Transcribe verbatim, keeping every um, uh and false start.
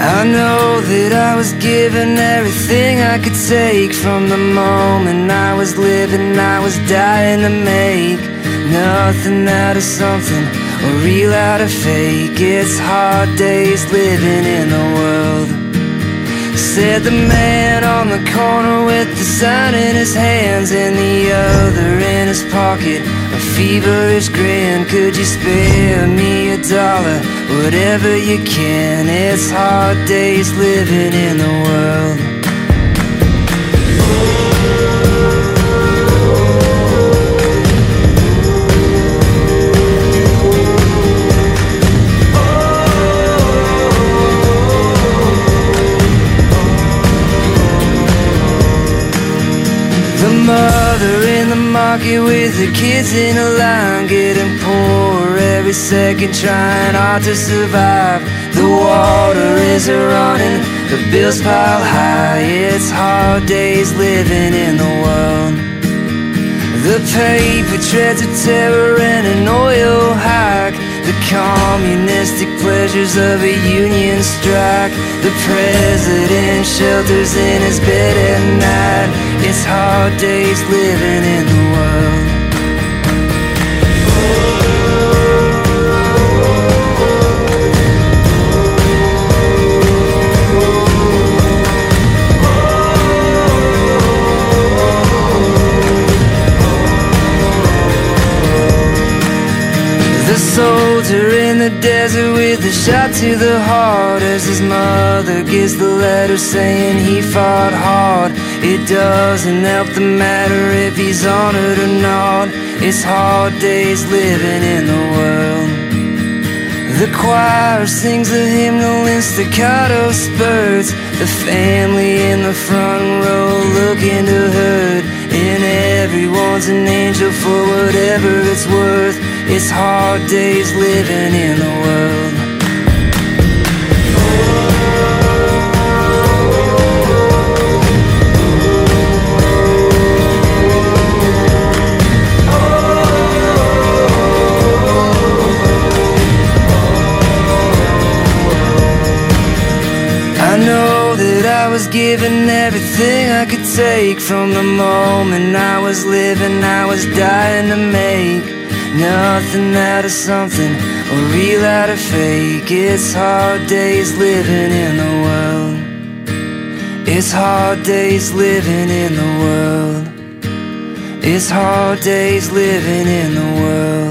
I know that I was given everything I could take. From the moment I was living, I was dying to make nothing out of something, or real out of fake. It's hard days living in the world, said the man on the corner with the sign in his hands and the other in his pocket, a feverish grin. Could you spare me a dollar, whatever you can? It's hard days living in the world. The mother in the market with the kids in a line, getting poorer every second, trying hard to survive. The water is running, the bills pile high. It's hard days living in the world. The paper treads of terror and an oil hike, the communistic pleasures of a union strike. The president shelters in his bed at night. It's hard days living in the world. The soldier in the desert with a shot to the heart, as his mother gets the letter saying he fought hard. It doesn't help the matter if he's honored or not. It's hard days living in the world. The choir sings the hymnal in staccato spurts, the family in the front row looking to hurt, and everyone's an angel for whatever it's worth. It's hard days living in the world. I know that I was given everything I could take. From the moment I was living, I was dying to make nothing out of something, or real out of fake. It's hard days living in the world. It's hard days living in the world. It's hard days living in the world.